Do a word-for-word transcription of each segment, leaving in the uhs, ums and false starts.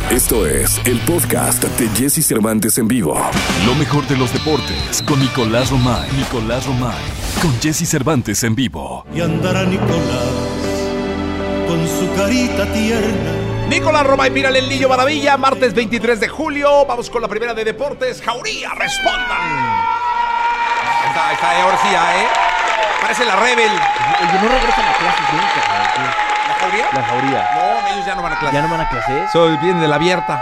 Esto es el podcast de Jesse Cervantes en vivo. Lo mejor de los deportes con Nicolás Romay. Nicolás Romay. Con Jesse Cervantes en vivo. Y andará Nicolás con su carita tierna. Nicolás Romay, mírale el niño maravilla. Martes veintitrés de julio. Vamos con la primera de deportes. Jauría, respondan. Ahí está, ahí está, ahora sí ya, ¿eh? Parece la Rebel. Oye, no regresan a clases nunca. ¿La Jauría? La Jauría. No, ellos ya no van a clases. ¿Ya no van a clases? Soy bien de la abierta.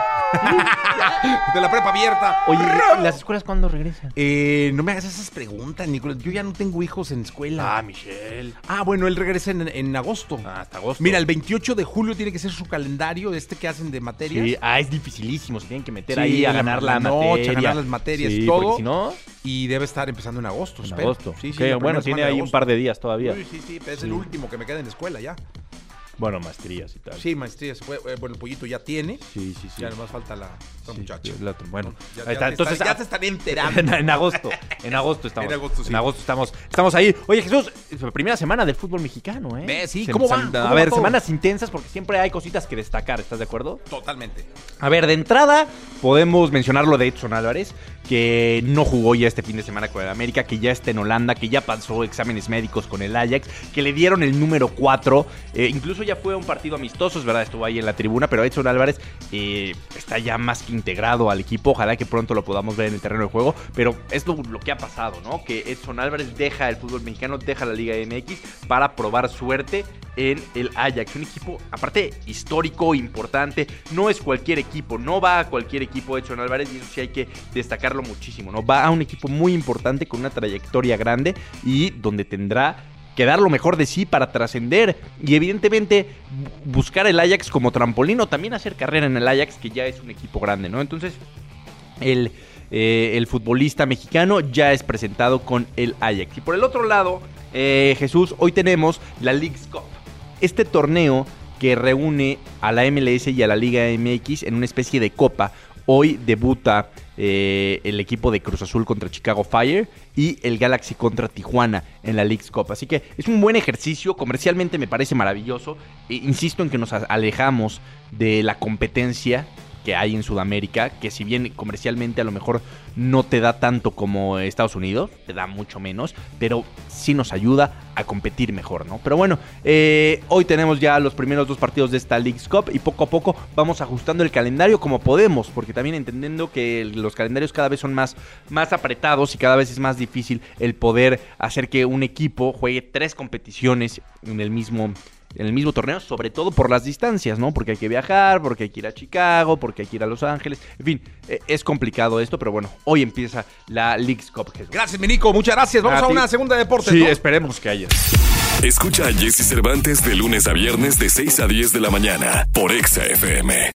De la prepa abierta. Oye, ¿y las escuelas cuándo regresan? Eh, no me hagas esas preguntas, Nicolás. Yo ya no tengo hijos en escuela. Ah, Michelle. Ah, bueno, él regresa en, en agosto. Ah, hasta agosto. Mira, el veintiocho de julio tiene que ser su calendario, este que hacen de materias. Sí, ah, es dificilísimo. Se tienen que meter Sí, ahí a en la ganar la, noche, materia. a ganar las materias, sí, todo. porque si no, Y debe estar empezando en agosto, en espero. agosto. Sí, sí, Que, la bueno, primera tiene semana de ahí un agosto. par de días todavía. Sí, sí, sí, es Sí. el último que me queda en la escuela ya. Bueno, maestrías y tal. Sí, maestría, se fue, eh, bueno, el pollito ya tiene. Sí, sí, sí. Ya nomás falta la, la Sí, muchacha. el otro. Bueno, Ya, ahí ya está. te Entonces, está- ya ah, te estaré enterando. En, en agosto, en agosto estamos. En agosto, sí. En agosto estamos, estamos ahí. Oye, Jesús, primera semana del fútbol mexicano, ¿eh? Ve, sí, Se- ¿cómo va? se- ¿Cómo A va ver, todo? semanas intensas porque siempre hay cositas que destacar, ¿estás de acuerdo? Totalmente. A ver, de entrada podemos mencionar lo de Edson Álvarez, que no jugó ya este fin de semana con el América, que ya está en Holanda, que ya pasó exámenes médicos con el Ajax, que le dieron el número cuatro, eh, incluso ya fue a un partido amistoso, es verdad, estuvo ahí en la tribuna, pero Edson Álvarez eh, está ya más que integrado al equipo, ojalá que pronto lo podamos ver en el terreno de juego, pero es lo, lo que ha pasado, ¿no? Que Edson Álvarez deja el fútbol mexicano, deja la Liga M X para probar suerte en el Ajax, un equipo aparte histórico, importante, no es cualquier equipo, no va a cualquier equipo Edson Álvarez y eso sí hay que destacarlo muchísimo, ¿no? Va a un equipo muy importante con una trayectoria grande y donde tendrá que dar lo mejor de sí para trascender y evidentemente buscar el Ajax como trampolín o también hacer carrera en el Ajax, que ya es un equipo grande, ¿no? Entonces, el, eh, el futbolista mexicano ya es presentado con el Ajax. Y por el otro lado, eh, Jesús, hoy tenemos la Leagues Cup. Este torneo que reúne a la M L S y a la Liga M X en una especie de copa. Hoy debuta eh, el equipo de Cruz Azul contra Chicago Fire y el Galaxy contra Tijuana en la Leagues Cup. Así que es un buen ejercicio, comercialmente me parece maravilloso. E insisto en que nos alejamos de la competencia que hay en Sudamérica, que si bien comercialmente a lo mejor no te da tanto como Estados Unidos, te da mucho menos, pero sí nos ayuda a competir mejor, ¿no? Pero bueno, eh, hoy tenemos ya los primeros dos partidos de esta Leagues Cup y poco a poco vamos ajustando el calendario como podemos, porque también entendiendo que los calendarios cada vez son más, más apretados y cada vez es más difícil el poder hacer que un equipo juegue tres competiciones en el mismo en el mismo torneo, sobre todo por las distancias, ¿no? Porque hay que viajar, porque hay que ir a Chicago, porque hay que ir a Los Ángeles. En fin, eh, es complicado esto, pero bueno, hoy empieza la Leagues Cup, Jesús. Gracias, mi Nico. Muchas gracias. Vamos a, A ti. una segunda de deportes, Sí, ¿no? esperemos que haya. Escucha a Jesse Cervantes de lunes a viernes de seis a diez de la mañana por Exa F M.